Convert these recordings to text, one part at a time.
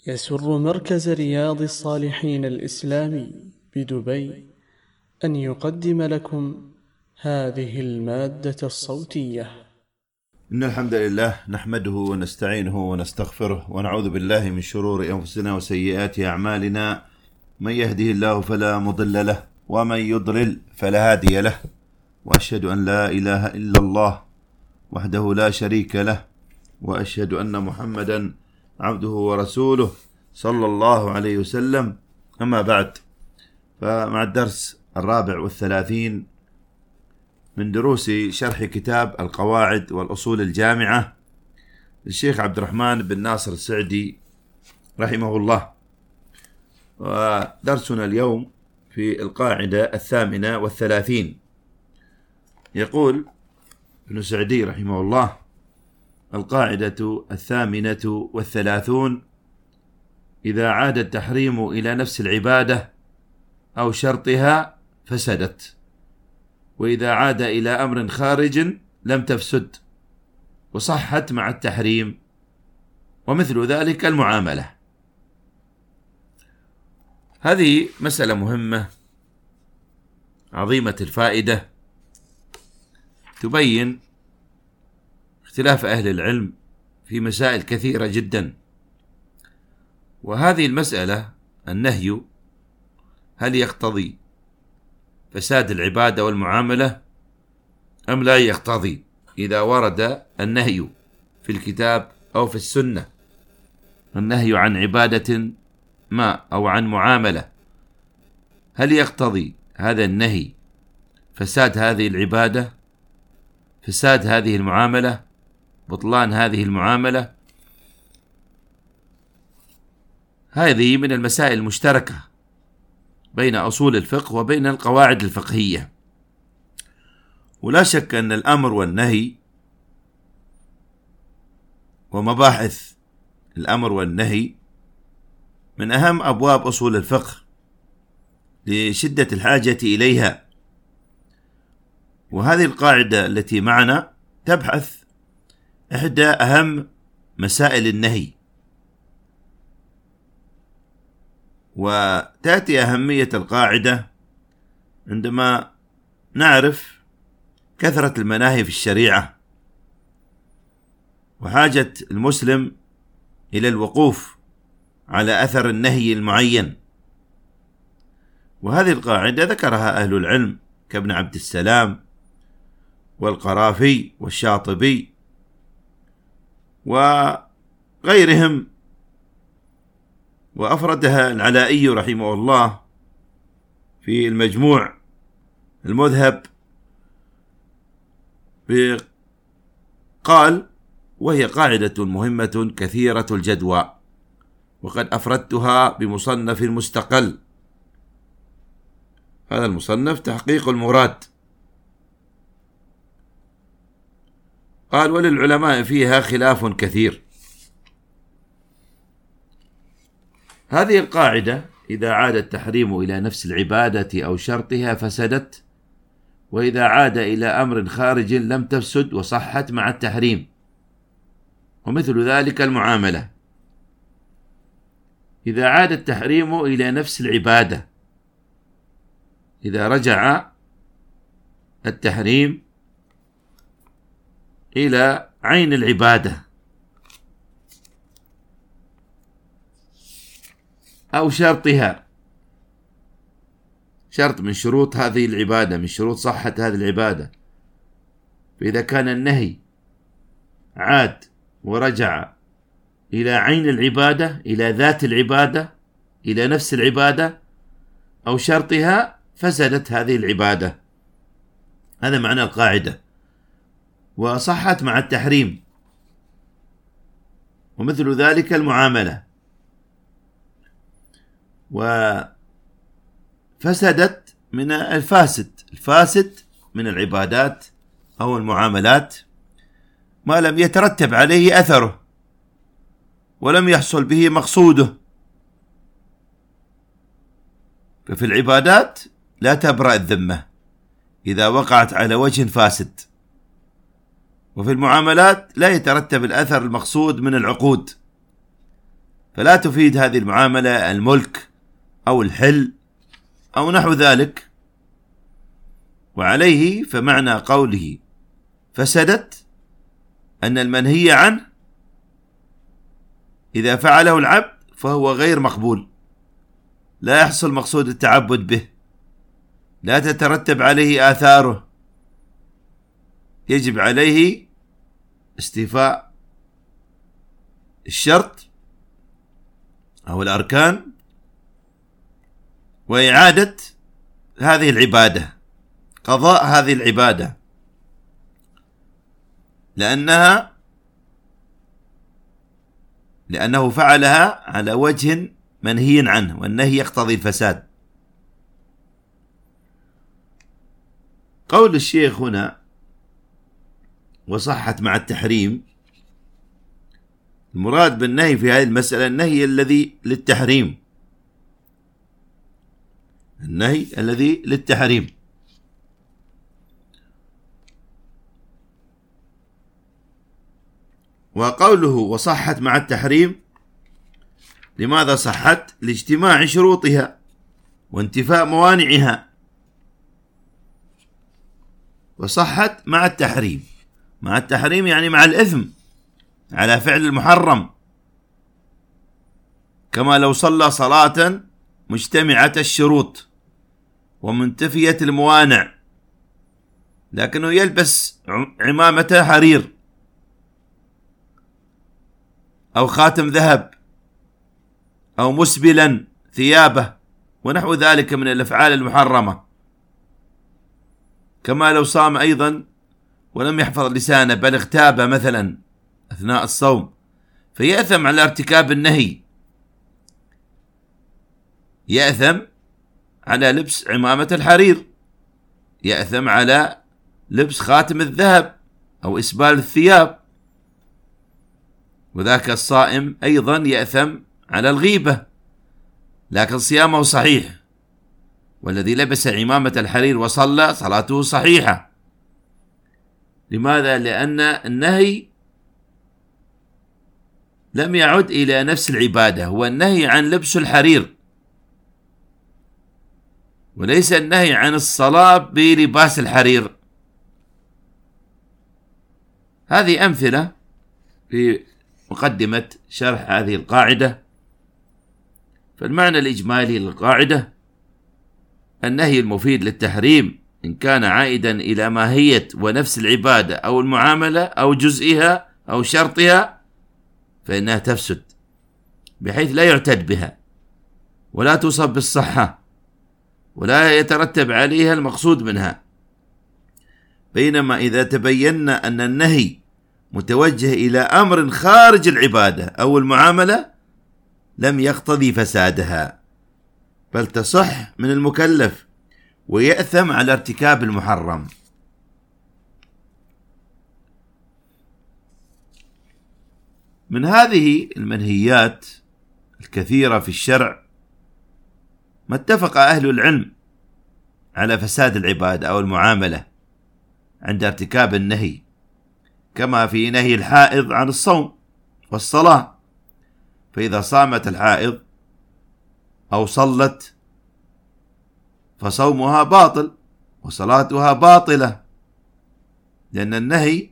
يسر مركز رياض الصالحين الإسلامي بدبي أن يقدم لكم هذه المادة الصوتية. إن الحمد لله نحمده ونستعينه ونستغفره ونعوذ بالله من شرور أنفسنا وسيئات أعمالنا. من يهده الله فلا مضل له ومن يضلل فلا هادي له، وأشهد أن لا إله إلا الله وحده لا شريك له، وأشهد أن محمدا عبده ورسوله صلى الله عليه وسلم. أما بعد، فمع الدرس 34 من دروس شرح كتاب القواعد والأصول الجامعة للشيخ عبد الرحمن بن ناصر السعدي رحمه الله. ودرسنا اليوم في القاعدة 38. يقول ابن سعدي رحمه الله: القاعدة 38: إذا عاد التحريم إلى نفس العبادة أو شرطها فسدت، وإذا عاد إلى أمر خارج لم تفسد وصحت مع التحريم، ومثل ذلك المعاملة. هذه مسألة مهمة عظيمة الفائدة، تبين اختلاف أهل العلم في مسائل كثيرة جدا. وهذه المسألة، النهي، هل يقتضي فساد العبادة والمعاملة أم لا يقتضي؟ إذا ورد النهي في الكتاب أو في السنة، النهي عن عبادة ما أو عن معاملة، هل يقتضي هذا النهي فساد هذه العبادة، فساد هذه المعاملة، بطلان هذه المعاملة؟ هذه من المسائل المشتركة بين أصول الفقه وبين القواعد الفقهية. ولا شك أن الأمر والنهي ومباحث الأمر والنهي من أهم أبواب أصول الفقه لشدة الحاجة إليها. وهذه القاعدة التي معنا تبحث إحدى أهم مسائل النهي، وتأتي أهمية القاعدة عندما نعرف كثرة المناهي في الشريعة وحاجة المسلم إلى الوقوف على أثر النهي المعين. وهذه القاعدة ذكرها أهل العلم كابن عبد السلام والقرافي والشاطبي وغيرهم، وأفردها العلائي رحمه الله في المجموع المذهب، قال: وهي قاعدة مهمة كثيرة الجدوى، وقد أفردتها بمصنف مستقل. هذا المصنف تحقيق المراد. قال: وللعلماء فيها خلاف كثير. هذه القاعدة: إذا عاد التحريم إلى نفس العبادة أو شرطها فسدت، وإذا عاد إلى أمر خارج لم تفسد وصحت مع التحريم، ومثل ذلك المعاملة. إذا عاد التحريم إلى نفس العبادة، إذا رجع التحريم إلى عين العبادة أو شرطها، شرط من شروط هذه العبادة، من شروط صحة هذه العبادة. فإذا كان النهي عاد ورجع إلى عين العبادة، إلى ذات العبادة، إلى نفس العبادة أو شرطها، فسدت هذه العبادة. هذا معنى القاعدة. وصحت مع التحريم، ومثل ذلك المعاملة. وفسدت من الفاسد من العبادات أو المعاملات ما لم يترتب عليه أثره ولم يحصل به مقصوده. ففي العبادات لا تبرأ الذمة إذا وقعت على وجه فاسد، وفي المعاملات لا يترتب الأثر المقصود من العقود. فلا تفيد هذه المعاملة الملك أو الحل أو نحو ذلك. وعليه فمعنى قوله فسدت أن المنهي عنه إذا فعله العبد فهو غير مقبول، لا يحصل مقصود التعبد به، لا تترتب عليه آثاره، يجب عليه استيفاء الشرط أو الأركان وإعادة هذه العبادة، قضاء هذه العبادة، لأنه فعلها على وجه منهي عنه، والنهي يقتضي الفساد. قول الشيخ هنا وصحت مع التحريم، المراد بالنهي في هذه المسألة النهي الذي للتحريم، النهي الذي للتحريم. وقوله وصحت مع التحريم، لماذا صحت؟ لاجتماع شروطها وانتفاء موانعها. وصحت مع التحريم، مع التحريم يعني مع الإثم على فعل المحرم، كما لو صلى صلاة مجتمعة الشروط ومنتفية الموانع لكنه يلبس عمامة حرير أو خاتم ذهب أو مسبلا ثيابه ونحو ذلك من الأفعال المحرمة، كما لو صام أيضا ولم يحفظ لسانه بل اغتاب مثلا أثناء الصوم، فيأثم على ارتكاب النهي، يأثم على لبس عمامة الحرير، يأثم على لبس خاتم الذهب أو إسبال الثياب. وذاك الصائم أيضا يأثم على الغيبة لكن صيامه صحيح، والذي لبس عمامة الحرير وصلى صلاته صحيحة. لماذا؟ لأن النهي لم يعد إلى نفس العبادة، هو النهي عن لبس الحرير وليس النهي عن الصلاة بلباس الحرير. هذه أمثلة في مقدمة شرح هذه القاعدة. فالمعنى الإجمالي للقاعدة: النهي المفيد للتحريم إن كان عائدا إلى ماهية ونفس العبادة أو المعاملة أو جزئها أو شرطها فإنها تفسد بحيث لا يعتد بها ولا توصف بالصحة ولا يترتب عليها المقصود منها. بينما إذا تبين أن النهي متوجه إلى أمر خارج العبادة أو المعاملة لم يقتضي فسادها، بل تصح من المكلف ويأثم على ارتكاب المحرم. من هذه المنهيات الكثيرة في الشرع ما اتفق أهل العلم على فساد العبادة أو المعاملة عند ارتكاب النهي، كما في نهي الحائض عن الصوم والصلاة، فإذا صامت الحائض أو صلت فصومها باطل وصلاتها باطلة، لأن النهي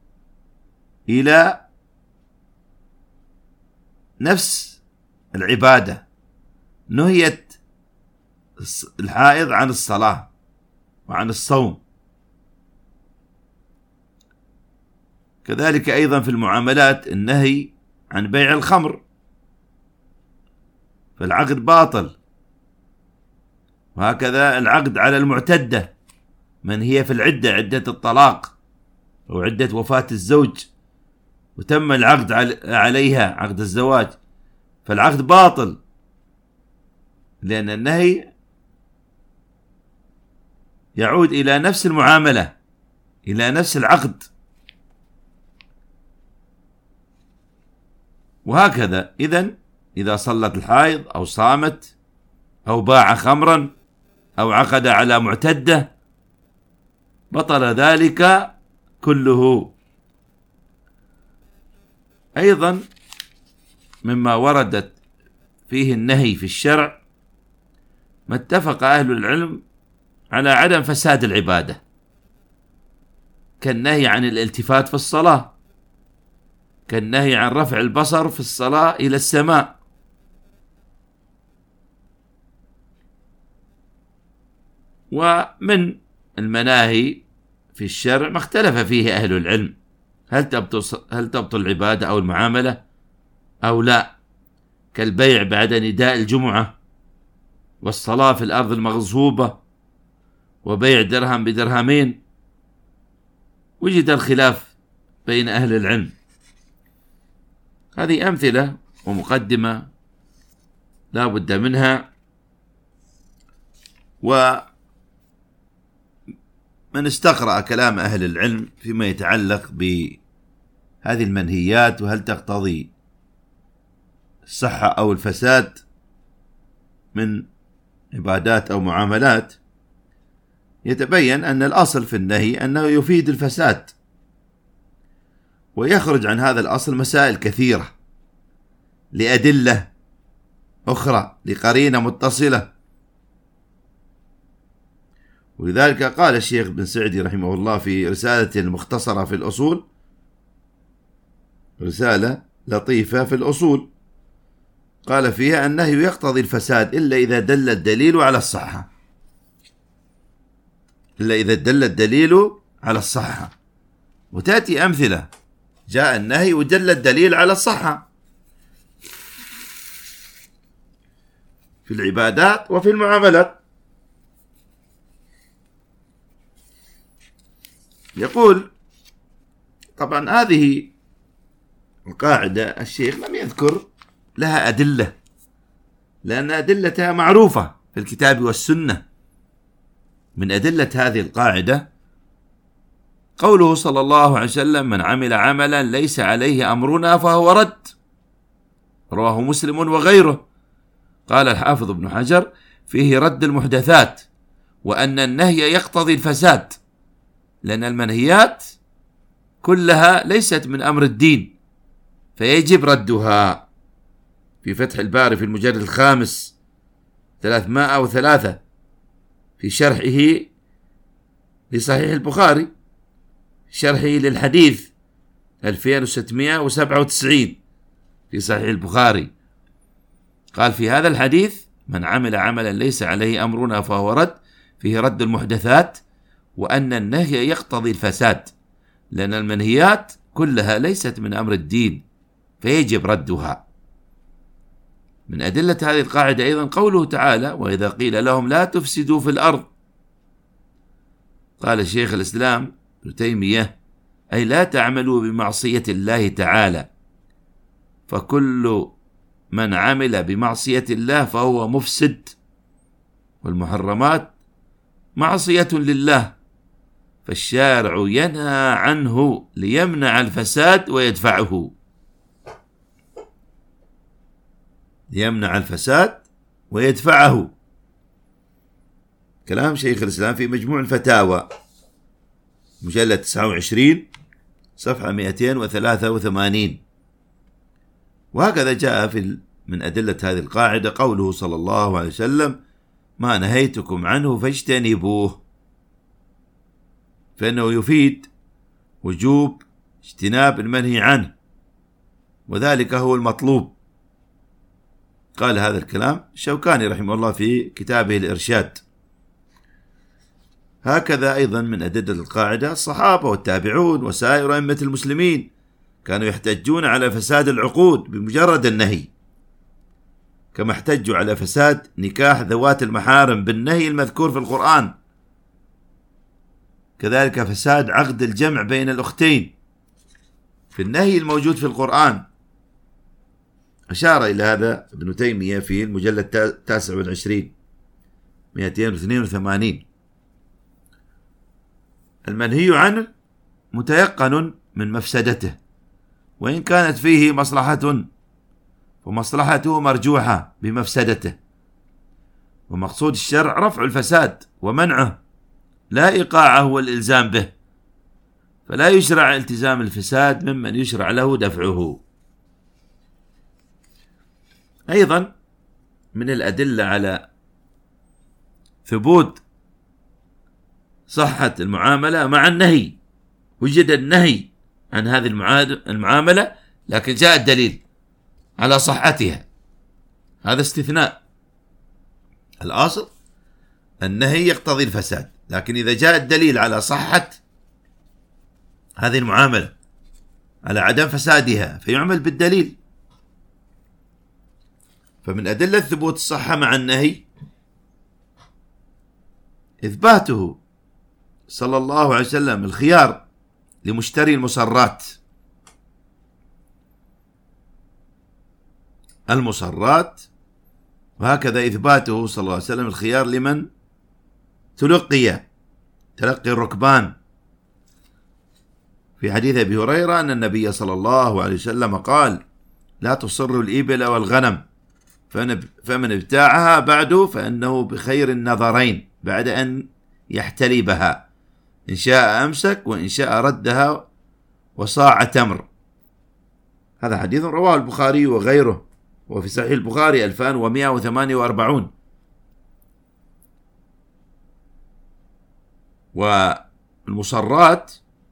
إلى نفس العبادة، نهيت الحائض عن الصلاة وعن الصوم. كذلك أيضا في المعاملات النهي عن بيع الخمر فالعقد باطل، وهكذا العقد على المعتدة من هي في العدة، عدة الطلاق أو عدة وفاة الزوج وتم العقد عليها عقد الزواج، فالعقد باطل لأن النهي يعود إلى نفس المعاملة، إلى نفس العقد. وهكذا إذا صلت الحائض أو صامت أو باع خمرا أو عقد على معتدة بطل ذلك كله. أيضا مما وردت فيه النهي في الشرع ما اتفق أهل العلم على عدم فساد العبادة، كالنهي عن الالتفات في الصلاة، كالنهي عن رفع البصر في الصلاة إلى السماء، ومن المناهي في الشرع ما اختلف فيه أهل العلم، هل تبطل العبادة أو المعاملة أو لا، كالبيع بعد نداء الجمعة، والصلاة في الأرض المغصوبة، وبيع درهم بدرهمين. وجد الخلاف بين أهل العلم. هذه أمثلة ومقدمة لا بد منها. ومن استقرأ كلام أهل العلم فيما يتعلق بهذه المنهيات وهل تقتضي الصحة أو الفساد من عبادات أو معاملات، يتبين أن الأصل في النهي أنه يفيد الفساد، ويخرج عن هذا الأصل مسائل كثيرة لأدلة أخرى لقرينة متصلة. ولذلك قال الشيخ بن سعدي رحمه الله في رسالته المختصرة في الأصول، رسالة لطيفة في الأصول، قال فيها النهي يقتضي الفساد إلا إذا دل الدليل على الصحة، إلا إذا دل الدليل على الصحة. وتأتي أمثلة جاء النهي ودل الدليل على الصحة في العبادات وفي المعاملات. يقول طبعا هذه القاعدة الشيخ لم يذكر لها أدلة، لأن أدلتها معروفة في الكتاب والسنة. من أدلة هذه القاعدة قوله صلى الله عليه وسلم: من عمل عملا ليس عليه أمرنا فهو رد، رواه مسلم وغيره. قال الحافظ ابن حجر: فيه رد المحدثات، وأن النهي يقتضي الفساد، لأن المنهيات كلها ليست من أمر الدين فيجب ردها. في فتح الباري في المجلد 5 303 في شرحه لصحيح البخاري، شرحه للحديث 2697 في صحيح البخاري، قال في هذا الحديث: من عمل عملا ليس عليه أمرنا فهو رد، فيه رد المحدثات، وأن النهي يقتضي الفساد، لأن المنهيات كلها ليست من أمر الدين فيجب ردها. من أدلة هذه القاعدة أيضا قوله تعالى: وإذا قيل لهم لا تفسدوا في الأرض، قال شيخ الإسلام ابن تيمية: أي لا تعملوا بمعصية الله تعالى، فكل من عمل بمعصية الله فهو مفسد، والمحرمات معصية لله، فالشارع ينهى عنه ليمنع الفساد ويدفعه. ليمنع الفساد ويدفعه. كلام شيخ الإسلام في مجموع الفتاوى مجلد 29 صفحة 283. وهكذا جاء من أدلة هذه القاعدة قوله صلى الله عليه وسلم: ما نهيتكم عنه فاجتنبوه، فإنه يفيد وجوب اجتناب المنهي عنه، وذلك هو المطلوب. قال هذا الكلام الشوكاني رحمه الله في كتابه الإرشاد. هكذا أيضا من أدلة القاعدة الصحابة والتابعون وسائر أئمة المسلمين كانوا يحتجون على فساد العقود بمجرد النهي، كما احتجوا على فساد نكاح ذوات المحارم بالنهي المذكور في القرآن، كذلك فساد عقد الجمع بين الأختين في النهي الموجود في القرآن. أشار إلى هذا ابن تيمية في المجلد 29 282. المنهي عنه متيقن من مفسدته، وإن كانت فيه مصلحة ومصلحته مرجوحة بمفسدته، ومقصود الشرع رفع الفساد ومنعه، لا إيقاعه والإلزام به، فلا يشرع التزام الفساد ممن يشرع له دفعه. أيضا من الأدلة على ثبوت صحة المعاملة مع النهي، وجد النهي عن هذه المعاملة لكن جاء الدليل على صحتها، هذا استثناء. الأصل النهي يقتضي الفساد، لكن إذا جاء الدليل على صحة هذه المعاملة على عدم فسادها فيعمل بالدليل. فمن أدلة ثبوت الصحة مع النهي إثباته صلى الله عليه وسلم الخيار لمشتري المصرات. وهكذا إثباته صلى الله عليه وسلم الخيار لمن تلقي الركبان، في حديث أبي هريرة أن النبي صلى الله عليه وسلم قال: لا تصروا الإبل والغنم، فمن ابتاعها بعد فإنه بخير النظرين بعد أن يحتلبها، إن شاء أمسك وإن شاء ردها وصاع تمر. هذا حديث رواه البخاري وغيره، وفي صحيح البخاري 2148. والمصرات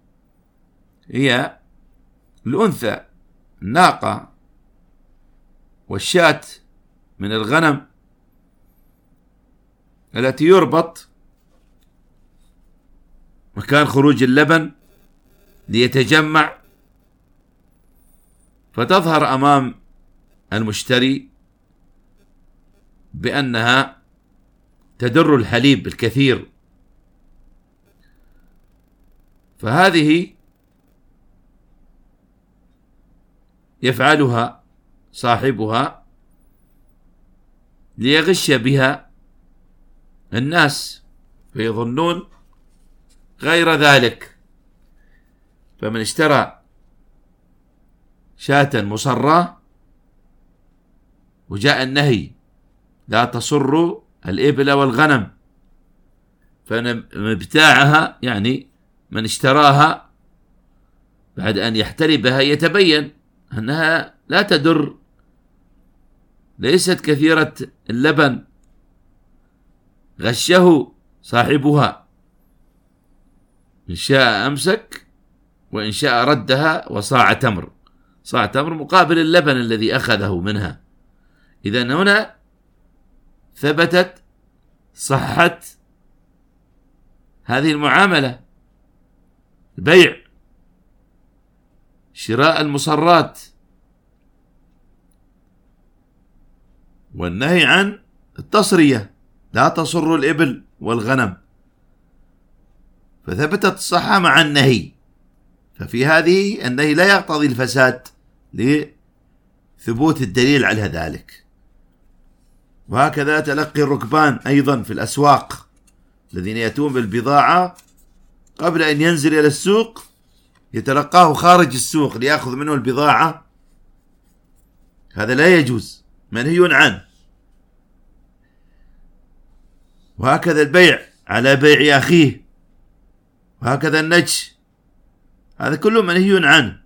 هي الأنثى، الناقة والشاة من الغنم التي يربط مكان خروج اللبن ليتجمع، فتظهر أمام المشتري بأنها تدر الحليب الكثير، فهذه يفعلها صاحبها ليغش بها الناس فيظنون غير ذلك. فمن اشترى شاة مصرة وجاء النهي لا تصروا الإبل والغنم، فابتاعها يعني من اشتراها بعد أن يحتلبها يتبين أنها لا تدر، ليست كثيرة اللبن، غشه صاحبها، إن شاء أمسك وإن شاء ردها وصاع تمر. صاع تمر مقابل اللبن الذي أخذه منها. إذن هنا ثبتت صحة هذه المعاملة، بيع شراء المصرات، والنهي عن التصرية لا تصر الإبل والغنم، فثبتت الصحة مع النهي. ففي هذه النهي لا يقتضي الفساد لثبوت الدليل على ذلك. وهكذا تلقي الركبان أيضا في الأسواق، الذين يأتون بالبضاعة قبل أن ينزل إلى السوق يتلقاه خارج السوق ليأخذ منه البضاعة، هذا لا يجوز، منهي عنه. وهكذا البيع على بيع أخيه، وهكذا النجش، هذا كله منهي عنه.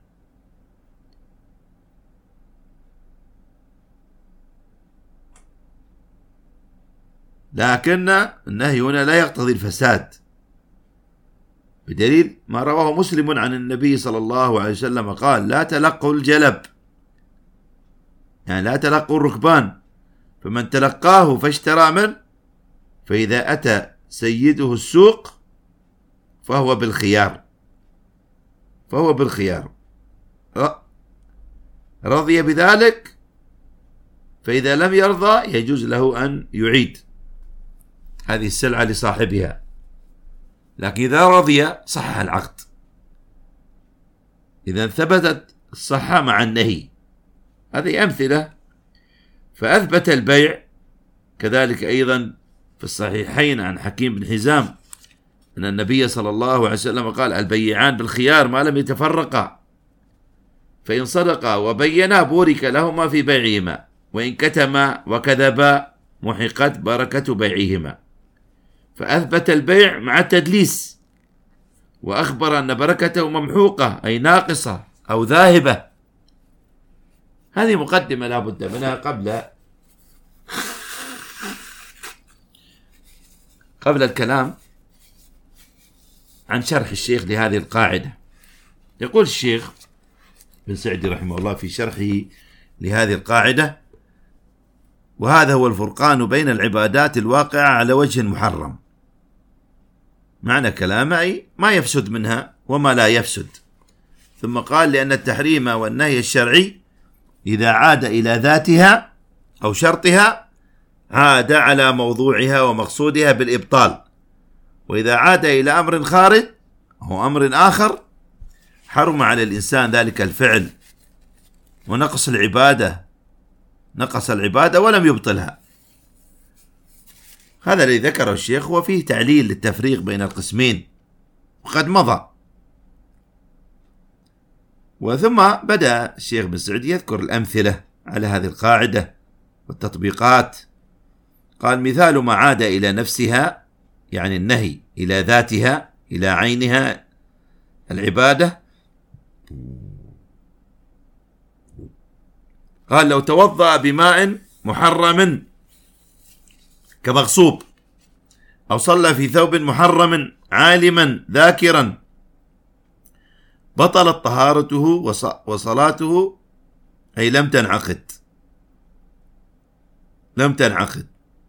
لكن النهي هنا لا يقتضي الفساد، بدليل ما رواه مسلم عن النبي صلى الله عليه وسلم قال: لا تلقوا الجلب، يعني لا تلقوا الركبان، فمن تلقاه فاشترى منه فإذا أتى سيده السوق فهو بالخيار، رضي بذلك، فإذا لم يرضى يجوز له أن يعيد هذه السلعة لصاحبها، لكن إذا رضي صح العقد. إذا ثبتت الصحة مع النهي. هذه أمثلة. فأثبت البيع كذلك أيضا في الصحيحين عن حكيم بن حزام أن النبي صلى الله عليه وسلم قال: البيعان بالخيار ما لم يتفرقا، فإن صدقا وبينا بورك لهما في بيعهما، وإن كتما وكذبا محقت بركة بيعهما. فأثبت البيع مع التدليس، وأخبر أن بركته ممحوقة أي ناقصة أو ذاهبة. هذه مقدمة لا بد منها قبل قبل الكلام عن شرح الشيخ لهذه القاعدة، يقول الشيخ بن سعدي رحمه الله في شرحه لهذه القاعدة: وهذا هو الفرقان بين العبادات الواقعة على وجه محرم. معنى كلامه أي ما يفسد منها وما لا يفسد. ثم قال: لأن التحريم والنهي الشرعي إذا عاد إلى ذاتها أو شرطها عاد على موضوعها ومقصودها بالإبطال، وإذا عاد إلى أمر خارج أو أمر آخر حرم على الإنسان ذلك الفعل ونقص العبادة ولم يبطلها. هذا الذي ذكره الشيخ، وفيه تعليل للتفريق بين القسمين وقد مضى. وثم بدأ الشيخ بن سعدي يذكر الأمثلة على هذه القاعدة والتطبيقات. قال: مثال ما عاد إلى نفسها، يعني النهي، إلى ذاتها، إلى عينها، العبادة. قال: لو توضأ بماء محرم كمغصوب، أو صلى في ثوب محرم عالما ذاكرا، بطلت طهارته وصلاته، أي لم تنعقد.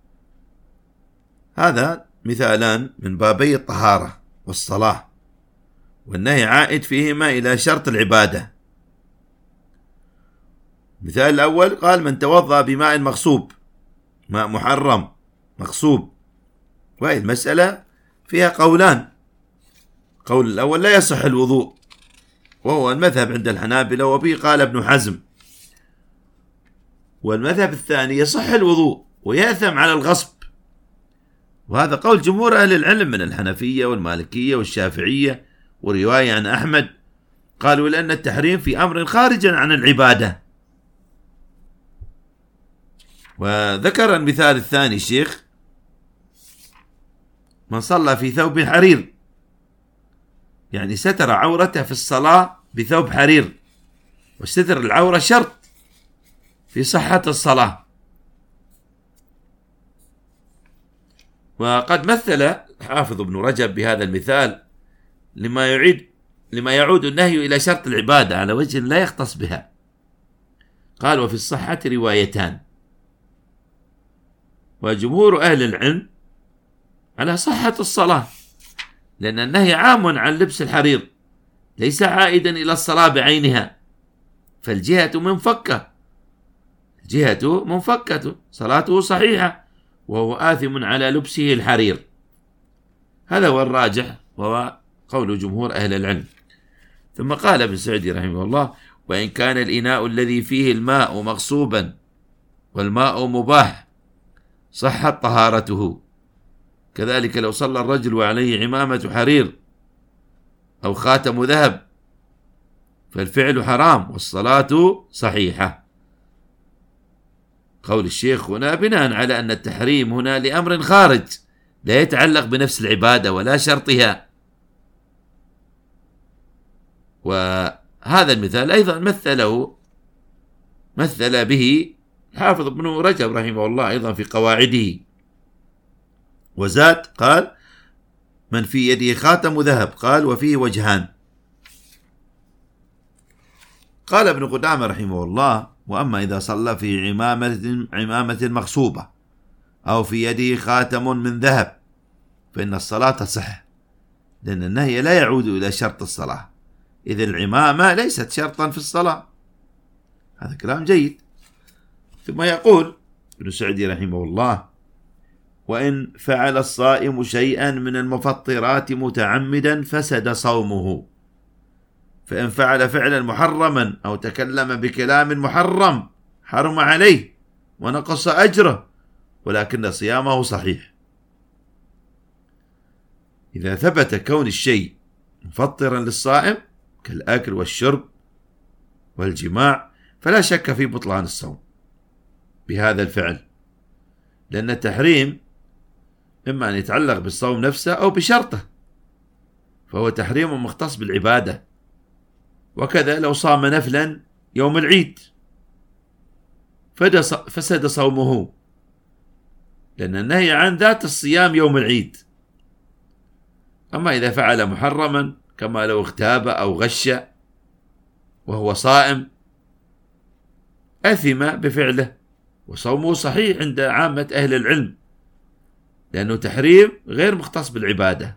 هذا مثالان من بابي الطهارة والصلاة، والنهي عائد فيهما إلى شرط العبادة. المثال الأول قال: من توضأ بماء مغصوب، ماء محرم مغصوب، وهي المسألة فيها قولان. قول الأول: لا يصح الوضوء، وهو المذهب عند الحنابلة، وبه قال ابن حزم. والمذهب الثاني: يصح الوضوء ويأثم على الغصب، وهذا قول جمهور أهل العلم من الحنفية والمالكية والشافعية، ورواية عن أحمد، قالوا لأن التحريم في أمر خارج عن العبادة. وذكر المثال الثاني الشيخ: من صلى في ثوب حرير، يعني ستر عورته في الصلاة بثوب حرير، وستر العورة شرط في صحة الصلاة. وقد مثل حافظ ابن رجب بهذا المثال لما يعود النهي إلى شرط العبادة على وجه لا يختص بها. قال: وفي الصحة روايتان، وجمهور أهل العلم على صحة الصلاة، لأن النهي عام عن لبس الحرير، ليس عائدا إلى الصلاة بعينها، فالجهة منفكة، صلاته صحيحة، وهو آثم على لبسه الحرير. هذا هو الراجح، وهو قول جمهور أهل العلم. ثم قال ابن سعدي رحمه الله: وإن كان الإناء الذي فيه الماء مغصوبا والماء مباح صحت طهارته. كذلك لو صلى الرجل وعليه عمامة حرير أو خاتم ذهب فالفعل حرام والصلاة صحيحة. قول الشيخ هنا بناء على أن التحريم هنا لأمر خارج لا يتعلق بنفس العبادة ولا شرطها. وهذا المثال أيضا مثل به حافظ ابن رجب رحمه الله أيضا في قواعده، وزاد قال: من في يده خاتم ذهب، قال: وفيه وجهان. قال ابن قدامة رحمه الله: وأما إذا صلى في عمامة مغصوبة أو في يده خاتم من ذهب فإن الصلاة تصح، لأن النهي لا يعود إلى شرط الصلاة، إذ العمامة ليست شرطا في الصلاة. هذا كلام جيد. ثم يقول ابن سعدي رحمه الله: وإن فعل الصائم شيئا من المفطرات متعمدا فسد صومه، فإن فعل فعلا محرما أو تكلم بكلام محرم حرم عليه ونقص أجره، ولكن صيامه صحيح. إذا ثبت كون الشيء مفطرا للصائم كالأكل والشرب والجماع فلا شك في بطلان الصوم بهذا الفعل، لأن التحريم إما أن يتعلق بالصوم نفسه أو بشرطه، فهو تحريم مختص بالعبادة. وكذا لو صام نفلا يوم العيد فسد صومه، لأن النهي عن ذات الصيام يوم العيد. أما إذا فعل محرما كما لو اغتاب أو غش وهو صائم أثم بفعله، وصومه صحيح عند عامة أهل العلم، لأنه تحريم غير مختص بالعبادة.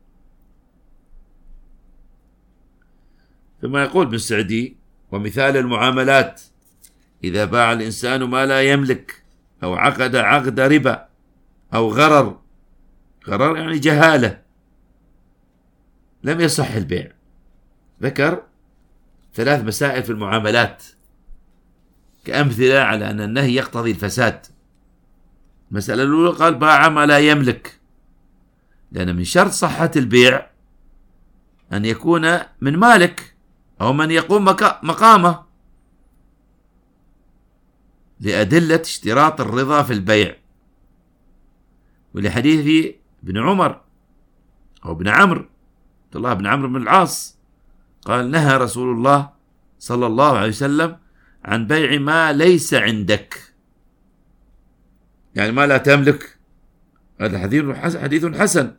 ثم يقول ابن السعدي: ومثال المعاملات إذا باع الإنسان ما لا يملك أو عقد عقد ربا أو غرر يعني جهالة لم يصح البيع. ذكر 3 مسائل في المعاملات كأمثلة على أن النهي يقتضي الفساد. المسألة الأولى قال: باع ما لا يملك، لأن من شرط صحة البيع أن يكون من مالك أو من يقوم مقامه، لأدلة اشتراط الرضا في البيع، ولحديث ابن عمر أو ابن عمرو، عبد الله بن عمرو بن العاص، قال: نهى رسول الله صلى الله عليه وسلم عن بيع ما ليس عندك، يعني ما لا تملك. هذا حديث حسن،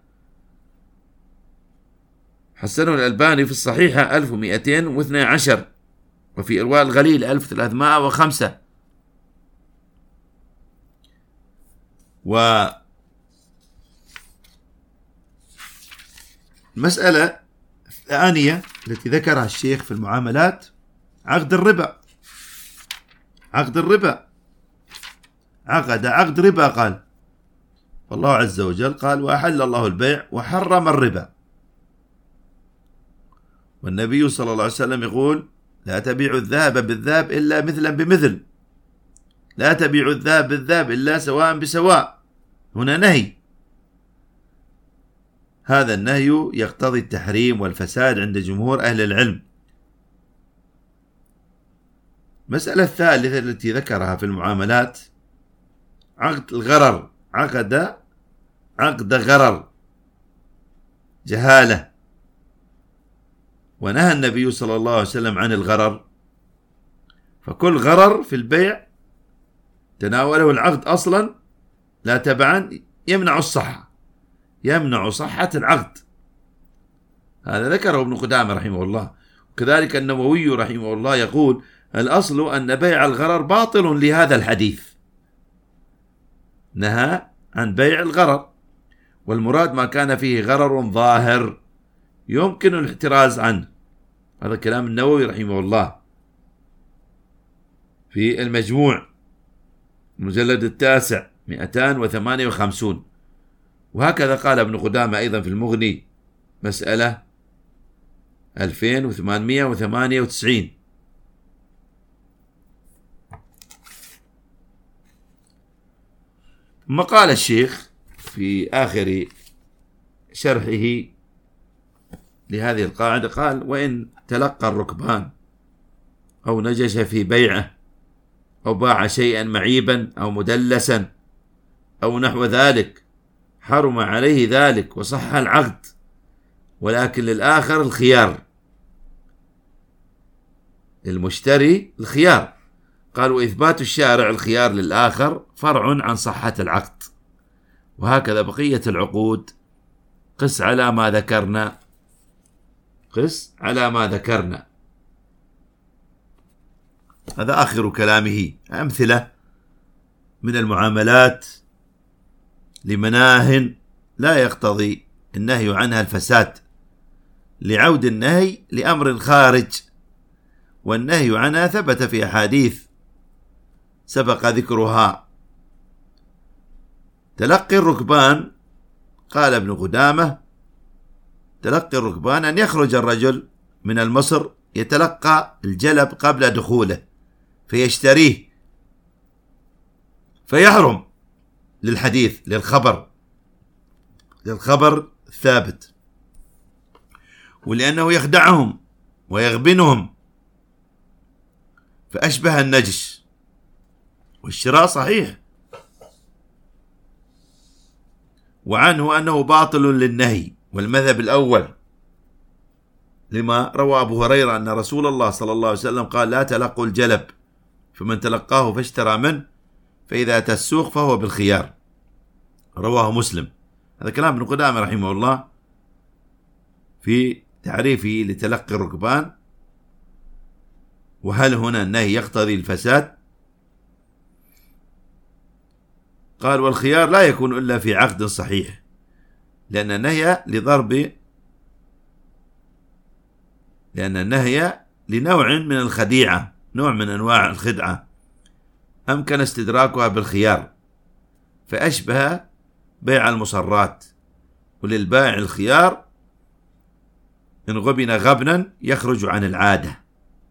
حسنه الألباني في الصحيحة 1212، وفي إرواء الغليل 1305. والمسألة الثانية التي ذكرها الشيخ في المعاملات عقد الربا. عقد الربا، عقد ربا، قال الله عز وجل قال: وأحل الله البيع وحرم الربا. والنبي صلى الله عليه وسلم يقول: لا تبيعوا الذهب بالذهب إلا مثلا بمثل، لا تبيعوا الذهب بالذهب إلا سواء بسواء. هنا نهي، هذا النهي يقتضي التحريم والفساد عند جمهور أهل العلم. المسألة الثالثة التي ذكرها في المعاملات عقد الغرر، عقد غرر جهالة، ونهى النبي صلى الله عليه وسلم عن الغرر. فكل غرر في البيع تناوله العقد أصلا لا تبعا يمنع الصحة، يمنع صحة العقد. هذا ذكره ابن قدامة رحمه الله. وكذلك النووي رحمه الله يقول: الأصل أن بيع الغرر باطل لهذا الحديث، نهى عن بيع الغرر، والمراد ما كان فيه غرر ظاهر يمكن الاحتراز عنه. هذا كلام النووي رحمه الله في المجموع المجلد 9 258. وهكذا قال ابن قدامة أيضا في المغني مسألة 2898. ثم قال الشيخ في آخر شرحه لهذه القاعدة، قال: وإن تلقى الركبان أو نجش في بيعه أو باع شيئا معيبا أو مدلسا أو نحو ذلك حرم عليه ذلك وصح العقد، ولكن للآخر الخيار، للمشتري الخيار. قال: وإثبات الشارع الخيار للآخر فرع عن صحة العقد. وهكذا بقية العقود، قس على ما ذكرنا، قس على ما ذكرنا. هذا آخر كلامه. أمثلة من المعاملات لمناه لا يقتضي النهي عنها الفساد، لعود النهي لأمر خارج، والنهي عنها ثبت في أحاديث سبق ذكرها. تلقي الركبان، قال ابن قدامة: تلقي الركبان أن يخرج الرجل من المصر يتلقى الجلب قبل دخوله فيشتريه، فيحرم للحديث، للخبر الثابت، ولأنه يخدعهم ويغبنهم فأشبه النجش، والشراء صحيح. وعنه أنه باطل للنهي، والمذهب الأول لما روى أبو هريرة أن رسول الله صلى الله عليه وسلم قال: لا تلقوا الجلب، فمن تلقاه فاشترى منه، فإذا أتى السوق فهو بالخيار. رواه مسلم. هذا كلام ابن قدامة رحمه الله في تعريفه لتلقي الركبان. وهل هنا النهي يقتضي الفساد؟ قال: والخيار لا يكون إلا في عقد صحيح، لأن النهي لنوع من الخديعة، نوع من أنواع الخدعة أمكن استدراكها بالخيار، فأشبه بيع المصرات. وللبائع الخيار إن غبن غبنا يخرج عن العادة.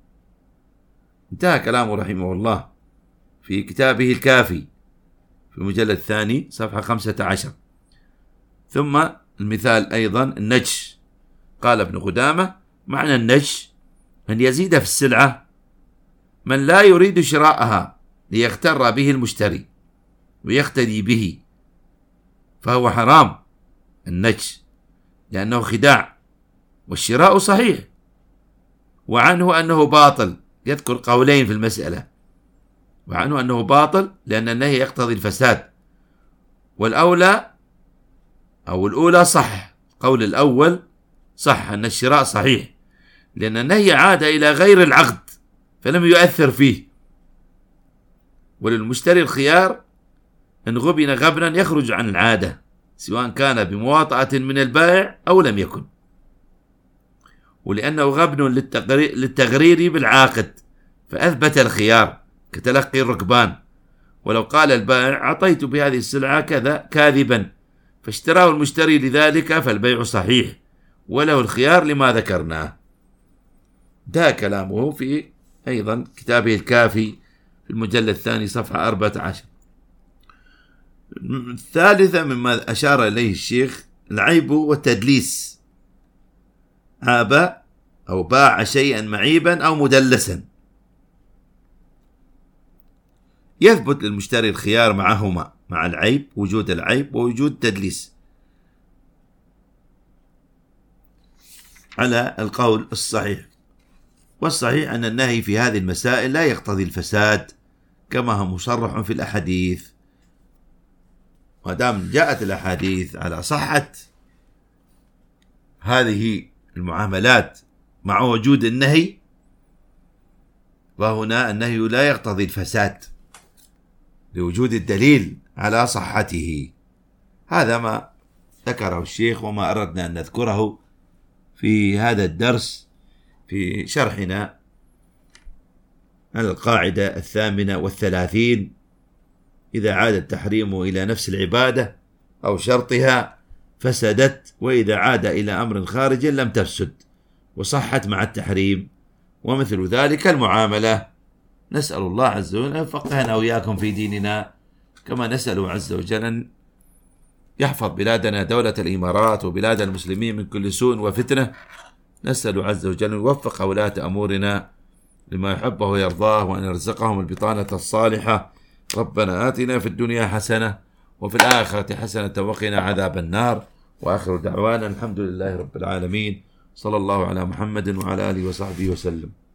انتهى كلامه رحمه الله في كتابه الكافي في المجلد الثاني صفحة 15. ثم المثال أيضا النجش. قال ابن قدامة: معنى النجش أن يزيد في السلعة من لا يريد شراءها ليغتر به المشتري ويقتدي به، فهو حرام النجش لأنه خداع، والشراء صحيح، وعنه أنه باطل. يذكر قولين في المسألة: وعنه أنه باطل لأن النهي يقتضي الفساد، والأولى أو الأولى صح. قول الأول صح أن الشراء صحيح لأن النهي عاد إلى غير العقد فلم يؤثر فيه. وللمشتري الخيار إن غبن غبنا يخرج عن العادة، سواء كان بمواطأة من البائع أو لم يكن، ولأنه غبن للتغرير بالعاقد فأثبت الخيار كتلقي الركبان. ولو قال البائع: أعطيت بهذه السلعة كذا كاذبا، فاشتراه المشتري لذلك، فالبيع صحيح وله الخيار لما ذكرناه. ده كلامه في أيضا كتابه الكافي في المجلد الثاني صفحة 14. الثالثة مما أشار إليه الشيخ: العيب والتدليس. عاب أو باع شيئا معيبا أو مدلسا، يثبت للمشتري الخيار معهما، مع العيب، وجود العيب ووجود التدليس، على القول الصحيح. والصحيح أن النهي في هذه المسائل لا يقتضي الفساد كما هو مصرح في الأحاديث. ودام جاءت الأحاديث على صحة هذه المعاملات مع وجود النهي، وهنا النهي لا يقتضي الفساد لوجود الدليل على صحته. هذا ما ذكره الشيخ وما أردنا أن نذكره في هذا الدرس في شرحنا على القاعدة 38: إذا عاد التحريم إلى نفس العبادة أو شرطها فسدت، وإذا عاد إلى أمر خارج لم تفسد وصحت مع التحريم، ومثل ذلك المعاملة. نسأل الله عز وجل أن يفقهنا وإياكم في ديننا، كما نسأل عز وجل أن يحفظ بلادنا دولة الإمارات وبلاد المسلمين من كل سوء وفتنة. نسأل عز وجل أن يوفق ولاة أمورنا لما يحبه ويرضاه، وأن يرزقهم البطانة الصالحة. ربنا آتنا في الدنيا حسنة وفي الآخرة حسنة وقنا عذاب النار. وآخر دعوانا الحمد لله رب العالمين، صلى الله على محمد وعلى آله وصحبه وسلم.